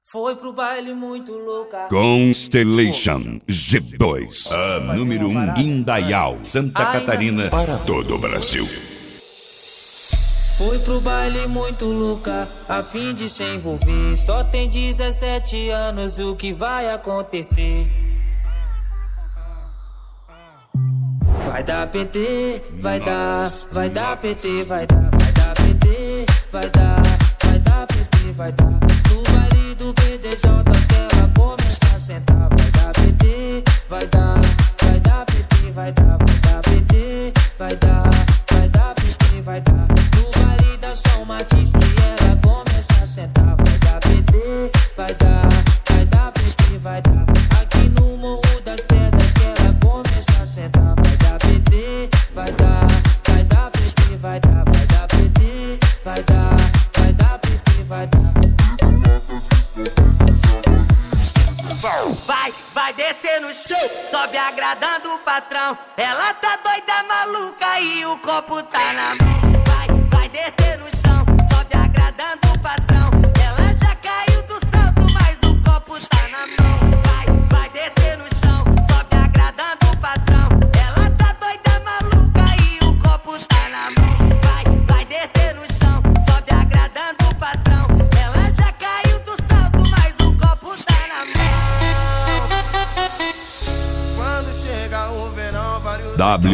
Foi pro baile muito louca. Constellation G2, a número 1 em Indaial, Santa Catarina, para todo o Brasil. Foi pro baile muito louca, a fim de se envolver. Só tem 17 anos, o que vai acontecer? Vai dar PT, vai dar PT, vai dar PT, vai dar PT, vai dar. No baile do BDJ que ela começa a sentar. Vai dar PT, vai dar PT, vai dar PT, vai dar PT, vai dar. No baile da São Matiz que ela começa a sentar. Vai dar PT, vai dar PT, vai dar. Aqui no Morro das Pedras que ela começa a sentar. Vai dar PT, vai dar PT, vai dar PT, vai dar PT, vai dar. Vai descer no chão, sobe agradando o patrão. Ela tá doida, maluca e o copo tá na mão. Vai descer no chão, sobe agradando o patrão. Ela já caiu do salto, mas o copo tá na mão. Vai descer no chão, sobe agradando o patrão. Ela tá doida, maluca e o copo tá na mão. Vai descer no chão, sobe agradando o patrão. Ela já caiu do salto, mas o copo tá na mão. Quando chega o verão, vários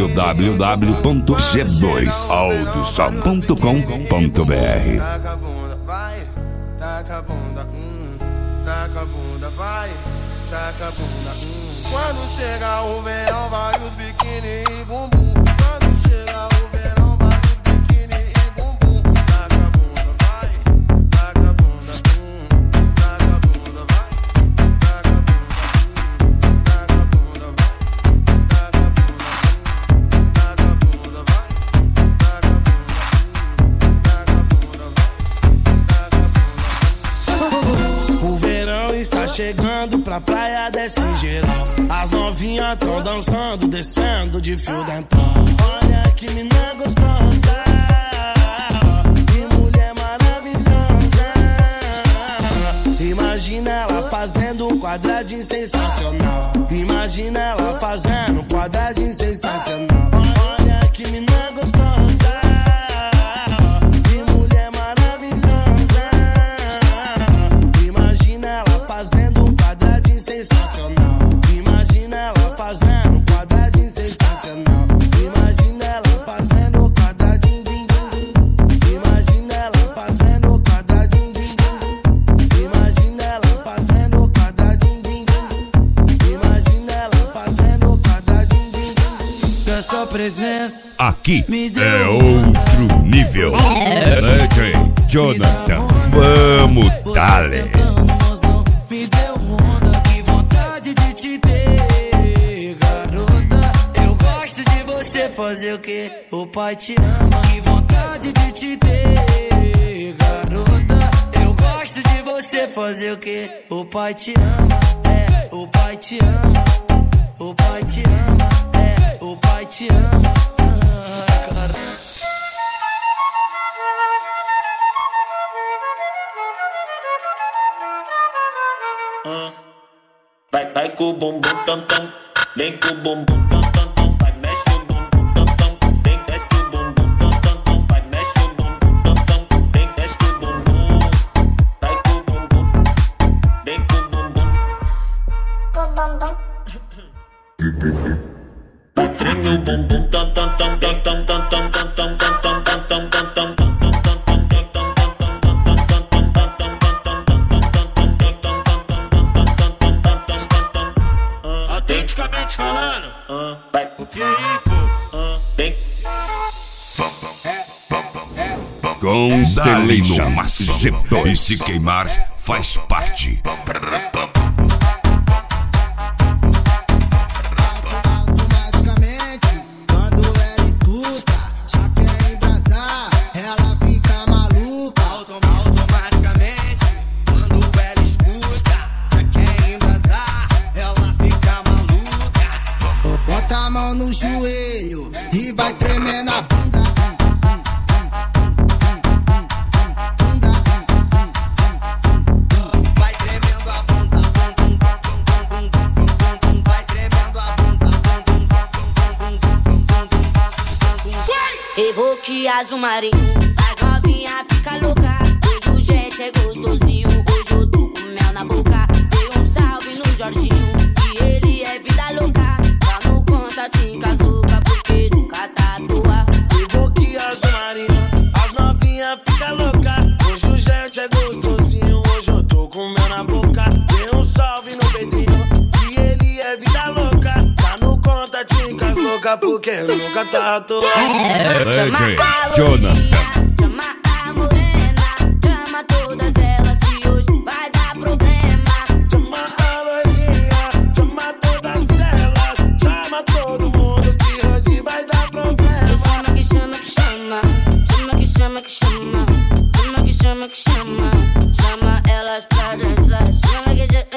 www.g2audiosom.com.br. taca a bunda, vai, taca a bunda, taca a bunda, vai, taca a bunda. Quando chega o verão, vai os biquíni e bumbum. Quando chega o verão, vai os biquíni e bumbum. Taca a bunda, vai, taca a bunda, taca a bunda, vai, taca a bunda, taca a bunda, vai, taca a bunda, taca a bunda, vai, taca a bunda, vai. O verão está chegando, pra praia desce geral. As novinhas tão dançando, descendo de fio dental. Olha que mina gostosa, que mulher maravilhosa. Imagina ela fazendo um quadradinho sensacional. Imagina ela fazendo um quadradinho sensacional. Olha que mina gostosa, que mulher maravilhosa. Imagina ela fazendo um quadradinho sensacional. Imagina ela fazendo um quadradinho sensacional. Imagina ela fazendo um quadradinho, din, din. Imagina ela fazendo um quadradinho, din, din. Imagina ela fazendo um quadradinho, din, din. Imagina ela fazendo um quadradinho, din, din. Com a sua presença Aqui é outro nível. DJ Jonathan, vamos dale. me deu onda, que vontade de te ter, garota. Eu gosto de você fazer o que o pai te ama. Que vontade de te ter, garota. Eu gosto de você fazer o que o pai te ama. É, o pai te ama, o pai te ama. É, o pai te ama. Cara. Vai com o bumbum tam tam, vem com o bumbum tam tam tam, vai mexe o bumbum tam tam, vem desce o bumbum tam tam tam, vai mexe o bumbum tam tam, vem desce o bumbum, vai com o bumbum, vem com o bumbum, vai treme o bumbum tam tam tam tam tam tam tam tam tam tam tam tam tam tam tam. Autenticamente falando, Vai, copia aí, pô. vem. Constellation G2. E se queimar, faz parte. Automaticamente, quando ela escuta, já quer embrasar, ela fica maluca. Automaticamente, quando ela escuta, já quer embrasar, ela fica maluca. Bota a mão no joelho e vai tremer na bunda. Vai tremer boque azul marinho. As novinha fica louca. Hoje o jet é gostosinho. Hoje eu tô com mel na boca. Dei um salve no Jorginho, que ele é vida louca. Já não conta tincas louca, porque nunca tá à toa. O boque azul marinho, as novinha fica louca. Hoje o jet é gostosinho. Hoje eu tô com mel na boca. Dei um salve no Pedrinho, que ele é vida louca. Já não conta tincas louca, porque nunca tá à toa. Chama DJ a Jonathan. loirinha, chama a morena, chama todas elas que hoje vai dar problema. Chama a loirinha, chama todas elas. Chama todo mundo que hoje vai dar problema. Chama que chama que chama, chama que chama que chama, chama que chama que chama, chama elas pra dançar. Chama que